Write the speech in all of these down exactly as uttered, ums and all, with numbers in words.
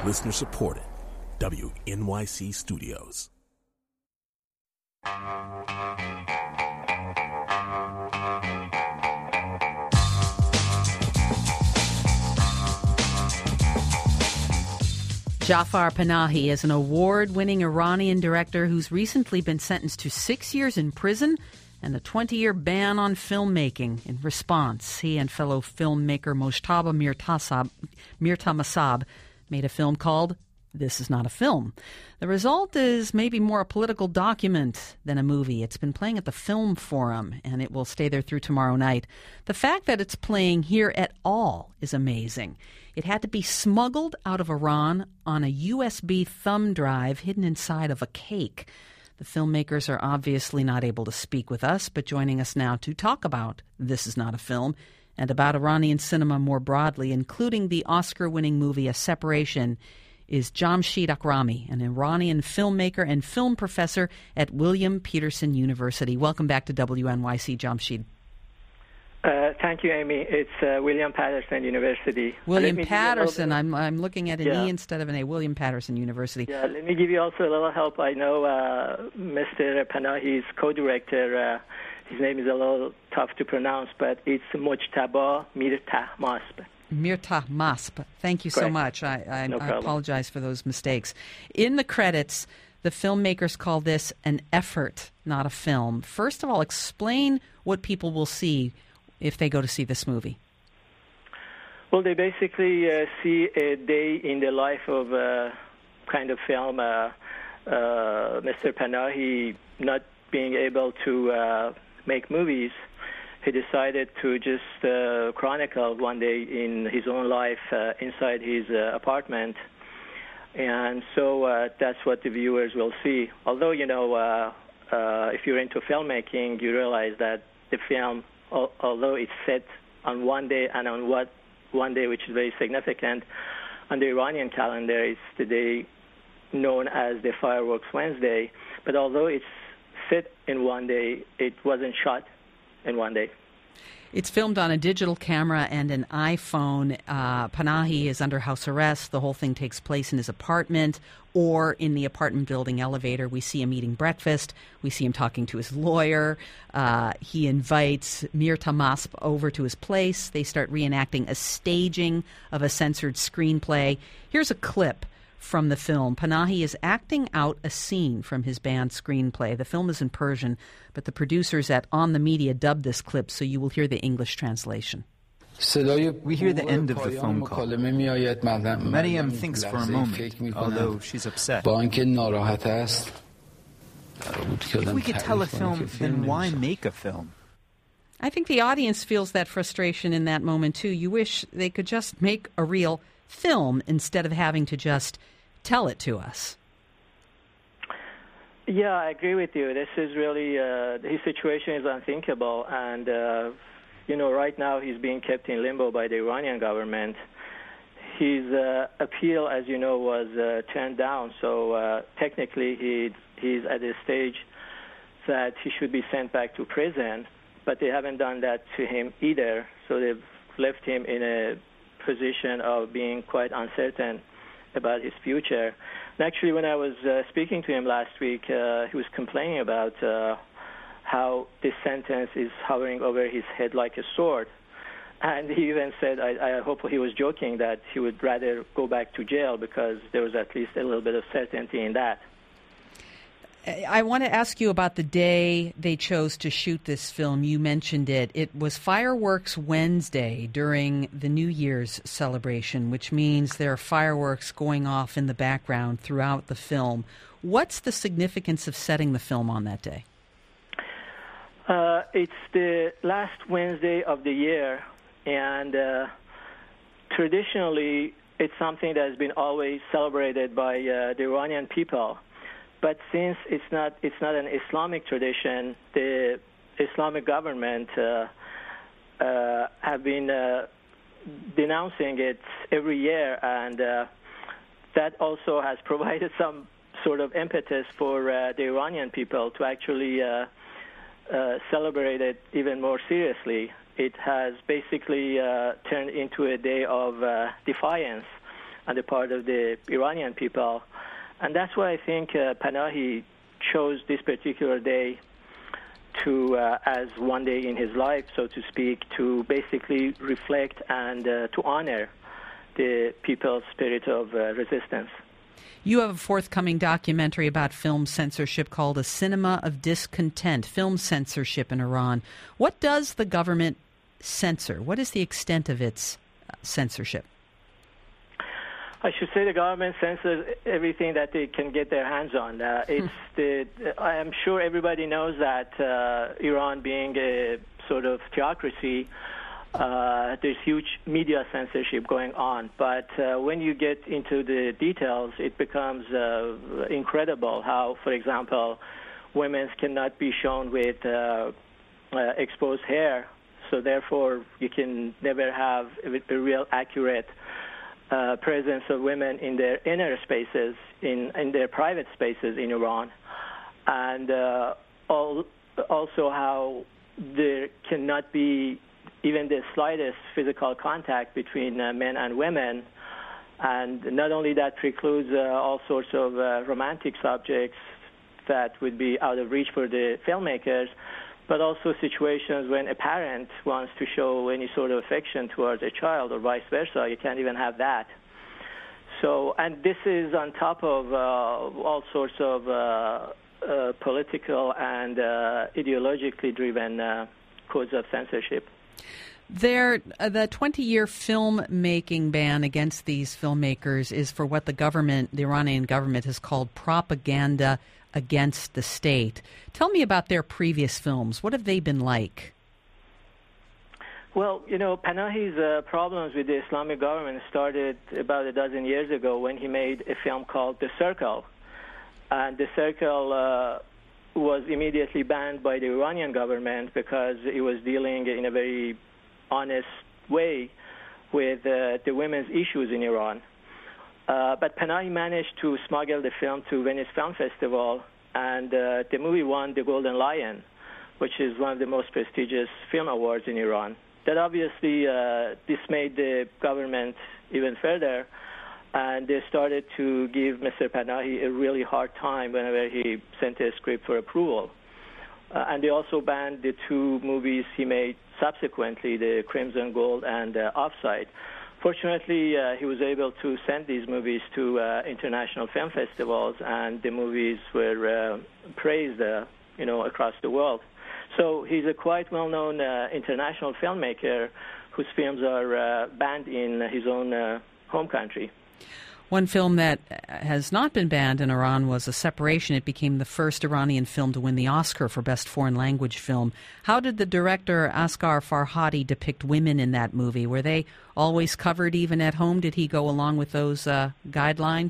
Listener supported. W N Y C Studios. Jafar Panahi is an award-winning Iranian director who's recently been sentenced to six years in prison and a twenty-year ban on filmmaking. In response, he and fellow filmmaker Mojtaba Mirtasab, Mirtamasab made a film called This Is Not a Film. The result is maybe more a political document than a movie. It's been playing at the Film Forum, and it will stay there through tomorrow night. The fact that it's playing here at all is amazing. It had to be smuggled out of Iran on a U S B thumb drive hidden inside of a cake. The filmmakers are obviously not able to speak with us, but joining us now to talk about This Is Not a Film and about Iranian cinema more broadly, including the Oscar-winning movie A Separation, is Jamshid Akrami, an Iranian filmmaker and film professor at William Peterson University. Welcome back to W N Y C, Jamshid. Uh, thank you, Amy. It's uh, William Patterson University. William Patterson. Bit, I'm I'm looking at an yeah. E instead of an A. William Patterson University. Yeah, let me give you also a little help. I know uh, Mister Panahi's co-director. Uh, his name is a little tough to pronounce, but it's Mojtaba Mirtamasab. Mirtamasab. Thank you Correct. so much. I, I, no I apologize for those mistakes. In the credits, the filmmakers call this an effort, not a film. First of all, explain what people will see if they go to see this movie. Well, they basically uh, see a day in the life of a kind of film. Uh, uh, Mister Panahi not being able to uh, make movies, he decided to just uh, chronicle one day in his own life uh, inside his uh, apartment. And so uh, that's what the viewers will see. Although, you know, uh, uh, if you're into filmmaking, you realize that the film, al- although it's set on one day and on what one day which is very significant, on the Iranian calendar, it's the day known as the Fireworks Wednesday. But although it's set in one day, it wasn't shot in one day. It's filmed on a digital camera and an iPhone. Uh, Panahi is under house arrest. The whole thing takes place in his apartment or in the apartment building elevator. We see him eating breakfast. We see him talking to his lawyer. Uh, he invites Mirtamasab over to his place. They start reenacting a staging of a censored screenplay. Here's a clip from the film. Panahi is acting out a scene from his banned screenplay. The film is in Persian, but the producers at On the Media dubbed this clip, so you will hear the English translation. We hear the end of the phone call. Maryam thinks for a moment, although she's upset. If we could tell a film, then why make a film? I think the audience feels that frustration in that moment, too. You wish they could just make a real film instead of having to just tell it to us. Yeah, I agree with you. This is really, uh, his situation is unthinkable. And, uh, you know, right now he's being kept in limbo by the Iranian government. His uh, appeal, as you know, was uh, turned down. So uh, technically he he's at a stage that he should be sent back to prison. But they haven't done that to him either. So they've left him in a position of being quite uncertain about his future. And actually, when I was uh, speaking to him last week, uh, he was complaining about uh, how this sentence is hovering over his head like a sword. And he even said, I, I hope he was joking, that he would rather go back to jail because there was at least a little bit of certainty in that. I want to ask you about the day they chose to shoot this film. You mentioned it. It was Fireworks Wednesday during the New Year's celebration, which means there are fireworks going off in the background throughout the film. What's the significance of setting the film on that day? Uh, it's the last Wednesday of the year, and uh, traditionally it's something that has been always celebrated by uh, the Iranian people. But since it's not it's not an Islamic tradition, the Islamic government uh, uh, have been uh, denouncing it every year, and uh, that also has provided some sort of impetus for uh, the Iranian people to actually uh, uh, celebrate it even more seriously. It has basically uh, turned into a day of uh, defiance on the part of the Iranian people. And that's why I think uh, Panahi chose this particular day to, uh, as one day in his life, so to speak, to basically reflect and uh, to honor the people's spirit of uh, resistance. You have a forthcoming documentary about film censorship called A Cinema of Discontent, Film Censorship in Iran. What does the government censor? What is the extent of its uh, censorship? I should say the government censors everything that they can get their hands on. Uh, it's the, I am sure everybody knows that uh, Iran being a sort of theocracy, uh, there's huge media censorship going on. But uh, when you get into the details, it becomes uh, incredible how, for example, women cannot be shown with uh, uh, exposed hair, so therefore you can never have a, a real accurate Uh, presence of women in their inner spaces, in, in their private spaces in Iran, and uh, all, also how there cannot be even the slightest physical contact between uh, men and women, and not only that precludes uh, all sorts of uh, romantic subjects that would be out of reach for the filmmakers, but also situations when a parent wants to show any sort of affection towards a child or vice versa. You can't even have that. So, and this is on top of uh, all sorts of uh, uh, political and uh, ideologically driven uh, codes of censorship. There, uh, the twenty-year filmmaking ban against these filmmakers is for what the government, the Iranian government, has called propaganda against the state. Tell me about their previous films. What have they been like? Well, you know, Panahi's uh, problems with the Islamic government started about a dozen years ago when he made a film called The Circle. And The Circle uh, was immediately banned by the Iranian government because it was dealing in a very honest way with uh, the women's issues in Iran. Uh, but Panahi managed to smuggle the film to Venice Film Festival, and uh, the movie won the Golden Lion, which is one of the most prestigious film awards in Iran. That obviously uh, dismayed the government even further, and they started to give Mister Panahi a really hard time whenever he sent a script for approval. Uh, and they also banned the two movies he made subsequently, The Crimson Gold and uh, Offside. Fortunately, uh, he was able to send these movies to uh, international film festivals, and the movies were uh, praised, uh, you know, across the world. So he's a quite well-known uh, international filmmaker whose films are uh, banned in his own uh, home country. One film that has not been banned in Iran was A Separation. It became the first Iranian film to win the Oscar for Best Foreign Language Film. How did the director Asghar Farhadi depict women in that movie? Were they always covered even at home? Did he go along with those uh, guidelines?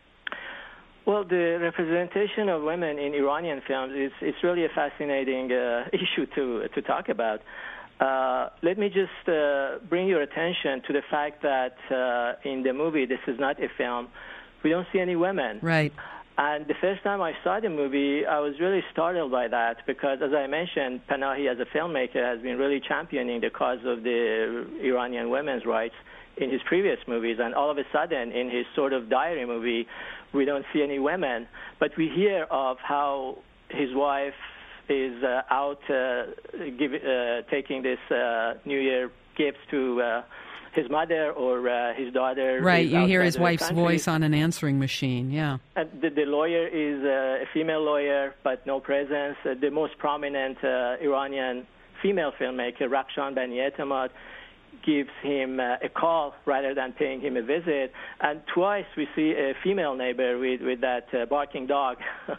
Well, the representation of women in Iranian films is it's really a fascinating uh, issue to to talk about. Uh, let me just uh, bring your attention to the fact that uh, in the movie, this is not a film, we don't see any women. Right. And the first time I saw the movie, I was really startled by that because, as I mentioned, Panahi as a filmmaker has been really championing the cause of the Iranian women's rights in his previous movies. And all of a sudden, in his sort of diary movie, we don't see any women. But we hear of how his wife is uh, out uh, give, uh, taking this uh, New Year gifts to uh, his mother or uh, his daughter. Right, you hear his wife's voice on an answering machine, yeah. And the, the lawyer is uh, a female lawyer, but no presence. Uh, the most prominent uh, Iranian female filmmaker, Rakhshan Bani-Etamad, gives him uh, a call rather than paying him a visit. And twice we see a female neighbor with, with that uh, barking dog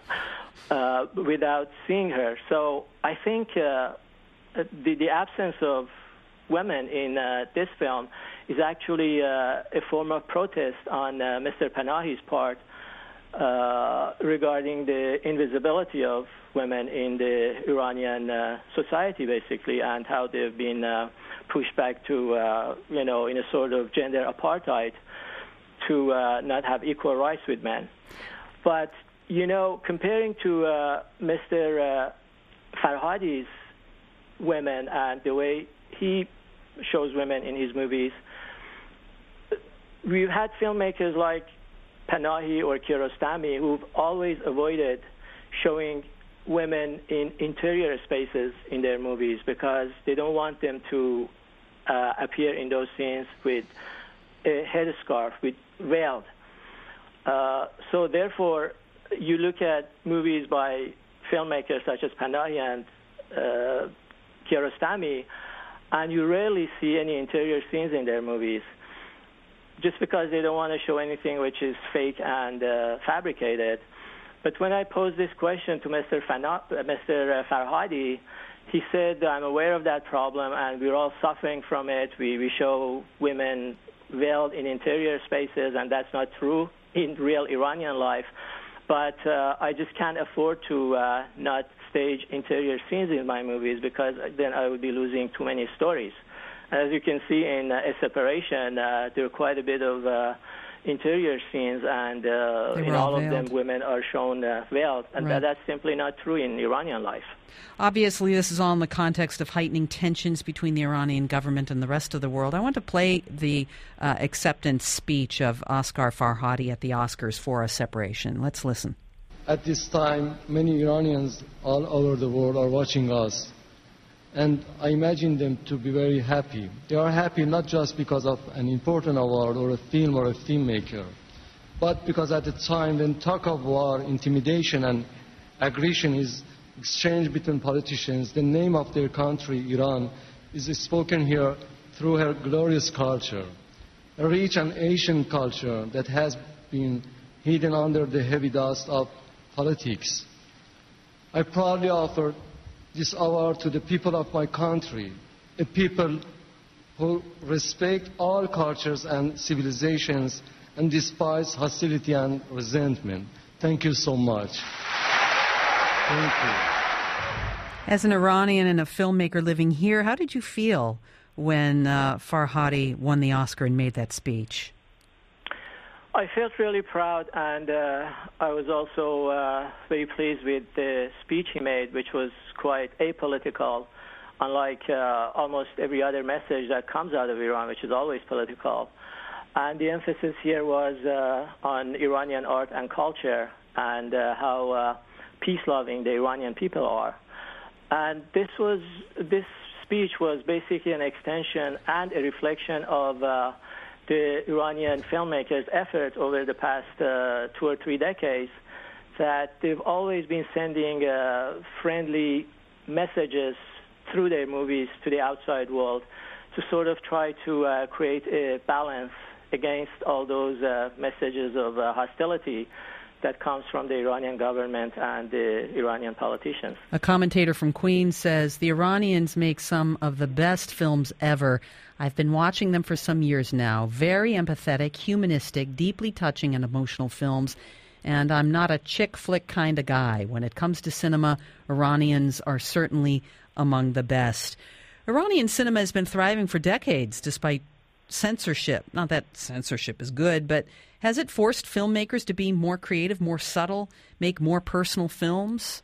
uh, without seeing her. So I think uh, the, the absence of women in uh, this film is actually uh, a form of protest on uh, Mister Panahi's part uh, regarding the invisibility of women in the Iranian uh, society, basically, and how they've been uh, pushed back to, uh, you know, in a sort of gender apartheid to uh, not have equal rights with men. But, you know, comparing to uh, Mister Uh, Farhadi's women and the way he shows women in his movies, we've had filmmakers like Panahi or Kiarostami who've always avoided showing women in interior spaces in their movies because they don't want them to uh, appear in those scenes with a headscarf, with veiled. Uh, so therefore, you look at movies by filmmakers such as Panahi and uh, Kiarostami, and you rarely see any interior scenes in their movies, just because they don't want to show anything which is fake and uh, fabricated. But when I posed this question to Mister Fana- Mister Farhadi, he said, I'm aware of that problem, and we're all suffering from it. We, we show women veiled in interior spaces, and that's not true in real Iranian life. But uh, I just can't afford to uh, not stage interior scenes in my movies because then I would be losing too many stories. As you can see in uh, A Separation, uh, there are quite a bit of uh, interior scenes, and uh, in all, all of them, women are shown uh, veiled, and right. that, that's simply not true in Iranian life. Obviously, this is all in the context of heightening tensions between the Iranian government and the rest of the world. I want to play the uh, acceptance speech of Asghar Farhadi at the Oscars for A Separation. Let's listen. At this time, many Iranians all over the world are watching us, and I imagine them to be very happy. They are happy not just because of an important award or a film or a filmmaker, but because at the time when talk of war, intimidation and aggression is exchanged between politicians, the name of their country, Iran, is spoken here through her glorious culture, a rich and ancient culture that has been hidden under the heavy dust of politics. I proudly offer this award to the people of my country, a people who respect all cultures and civilizations and despise hostility and resentment. Thank you so much. Thank you. As an Iranian and a filmmaker living here, how did you feel when uh, Farhadi won the Oscar and made that speech? I felt really proud, and uh, I was also uh, very pleased with the speech he made, which was quite apolitical, unlike uh, almost every other message that comes out of Iran, which is always political. And the emphasis here was uh, on Iranian art and culture and uh, how uh, peace-loving the Iranian people are. And this was this speech was basically an extension and a reflection of uh, the Iranian filmmakers' effort over the past uh, two or three decades, that they've always been sending uh, friendly messages through their movies to the outside world to sort of try to uh, create a balance against all those uh, messages of uh, hostility that comes from the Iranian government and the Iranian politicians. A commentator from Queens says, the Iranians make some of the best films ever. I've been watching them for some years now. Very empathetic, humanistic, deeply touching and emotional films. And I'm not a chick flick kind of guy. When it comes to cinema, Iranians are certainly among the best. Iranian cinema has been thriving for decades despite censorship. Not that censorship is good, but has it forced filmmakers to be more creative, more subtle, make more personal films?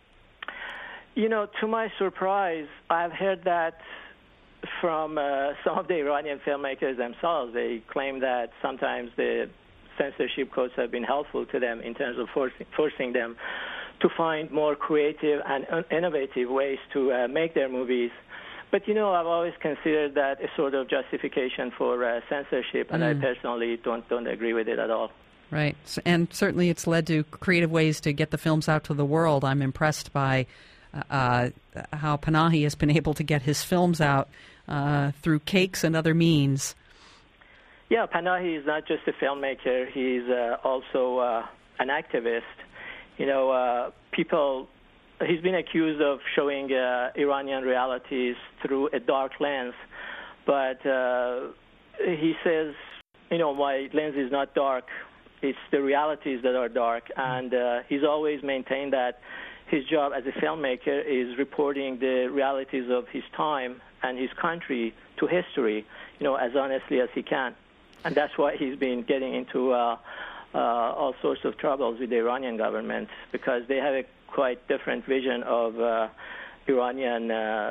You know, to my surprise, I've heard that from uh, some of the Iranian filmmakers themselves. They claim that sometimes the censorship codes have been helpful to them in terms of forcing, forcing them to find more creative and innovative ways to uh, make their movies. But, you know, I've always considered that a sort of justification for uh, censorship, and mm. I personally don't don't agree with it at all. Right. And certainly it's led to creative ways to get the films out to the world. I'm impressed by uh, how Panahi has been able to get his films out uh, through cakes and other means. Yeah, Panahi is not just a filmmaker. He's uh, also uh, an activist. You know, uh, people... He's been accused of showing uh, Iranian realities through a dark lens, but uh, he says, you know, my lens is not dark. It's the realities that are dark, and uh, he's always maintained that his job as a filmmaker is reporting the realities of his time and his country to history, you know, as honestly as he can. And that's why he's been getting into uh, uh, all sorts of troubles with the Iranian government, because they have a quite different vision of uh, Iranian uh,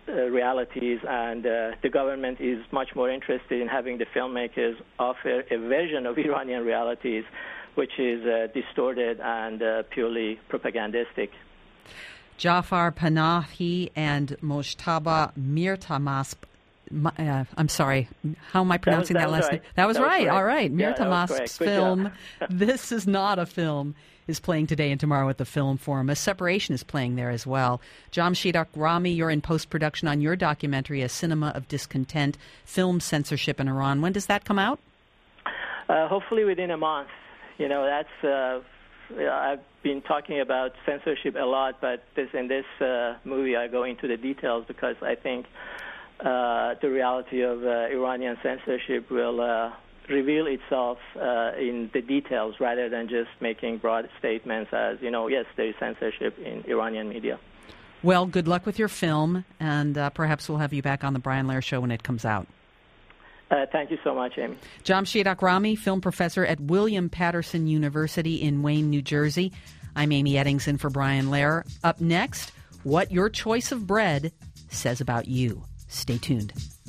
uh, realities, and uh, the government is much more interested in having the filmmakers offer a version of Iranian realities which is uh, distorted and uh, purely propagandistic. Jafar Panahi and Mojtaba Mirtamasp. Uh, I'm sorry. How am I pronouncing that, that, that last right. name? That was that right. Was All right. Yeah, Mirtamasp's film, This Is Not a Film, is playing today and tomorrow at the Film Forum. A Separation is playing there as well. Jamshid Akrami, you're in post-production on your documentary, A Cinema of Discontent, Film Censorship in Iran. When does that come out? Uh, hopefully within a month. You know, that's... Uh, I've been talking about censorship a lot, but this, in this uh, movie I go into the details because I think uh, the reality of uh, Iranian censorship will uh, reveal itself uh, in the details rather than just making broad statements as, you know, yes, there is censorship in Iranian media. Well, good luck with your film, and uh, perhaps we'll have you back on the Brian Lehrer Show when it comes out. Uh, thank you so much, Amy. Jamshid Akrami, film professor at William Patterson University in Wayne, New Jersey. I'm Amy Eddingson for Brian Lehrer. Up next, what your choice of bread says about you. Stay tuned.